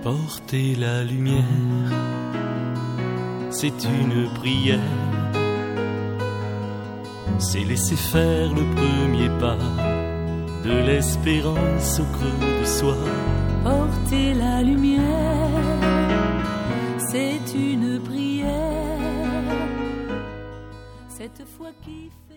Porter la lumière, c'est une prière. C'est laisser faire le premier pas de l'espérance au creux de soi. Porter la lumière, c'est une prière. Cette foi qui fait